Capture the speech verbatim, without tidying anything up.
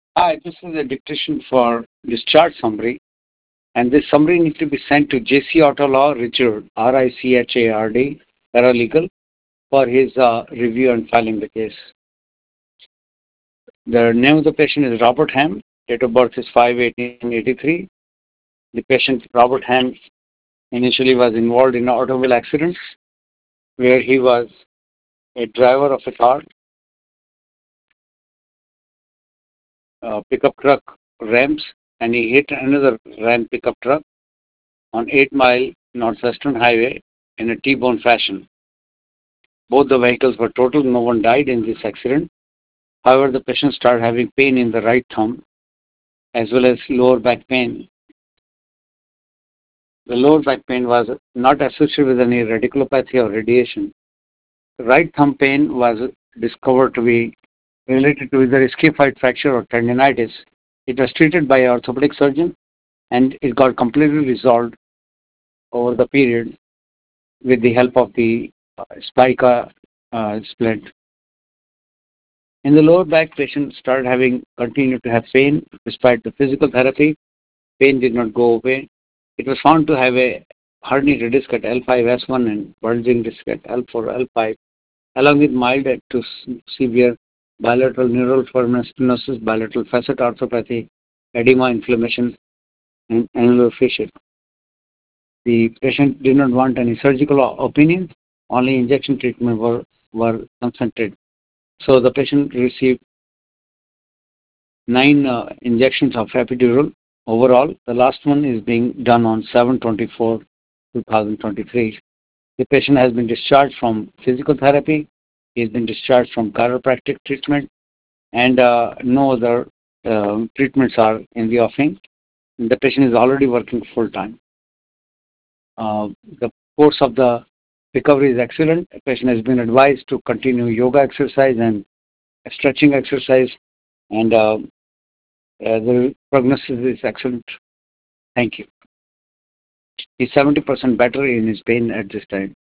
Hi, this is a dictation for discharge summary, and this summary needs to be sent to J C Auto Law Richard, R I C H A R D, paralegal, for his uh, review and filing the case. The name of the patient is Robert Ham. Date of birth is five eighteen eighty-three. The patient, Robert Ham, initially was involved in an automobile accident where he was a driver of a car, uh, pickup truck ramps, and he hit another ram pickup truck on eight Mile Northwestern Highway in a T-bone fashion. Both the vehicles were totaled. No one died in this accident. However, the patient started having pain in the right thumb as well as lower back pain. The lower back pain was not associated with any radiculopathy or radiation. The right thumb pain was discovered to be related to either scaphoid fracture or tendinitis. It was treated by an orthopedic surgeon and it got completely resolved over the period with the help of the uh, spica uh, splint. In the lower back, patient started having continued to have pain despite the physical therapy. Pain did not go away. It was found to have a herniated disc at L five S one and bulging disc at L four L five, along with mild to severe bilateral neural stenosis, bilateral facet arthropathy, edema, inflammation, and annular fissure. The patient did not want any surgical opinion. Only injection treatment were, were consented. So the patient received nine uh, injections of epidural overall. The last one is being done on seven twenty-four twenty twenty-three. The patient has been discharged from physical therapy. He has been discharged from chiropractic treatment, and uh, no other uh, treatments are in the offing. The patient is already working full time. Uh, the course of the recovery is excellent. The patient has been advised to continue yoga exercise and stretching exercise, and uh, uh, the prognosis is excellent. Thank you. He's seventy percent better in his pain at this time.